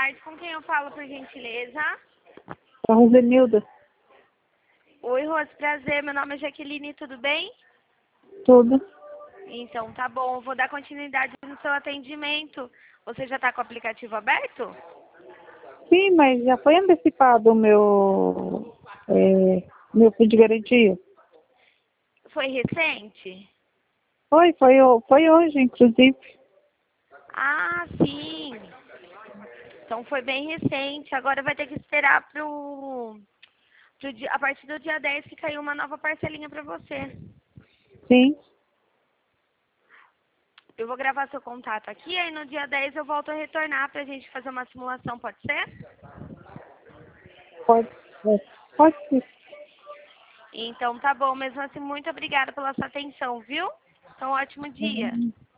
tarde. Com quem eu falo, por gentileza? A Rosenilda, Oi, Rose, prazer. Meu nome é Jaqueline, tudo bem? tudo. Então, tá bom. Eu vou dar continuidade no seu atendimento. Você já está com o aplicativo aberto? Sim, mas já foi antecipado o meu fundo de garantia. Foi recente? Foi hoje, inclusive. Ah, sim. Então foi bem recente. Agora vai ter que esperar a partir do dia 10 que caiu uma nova parcelinha para você. Sim, Eu vou gravar seu contato aqui, aí no dia 10 eu volto a retornar pra gente fazer uma simulação, pode ser? pode, pode ser. Então tá bom, mesmo assim, muito obrigada pela sua atenção, viu? Então, ótimo dia.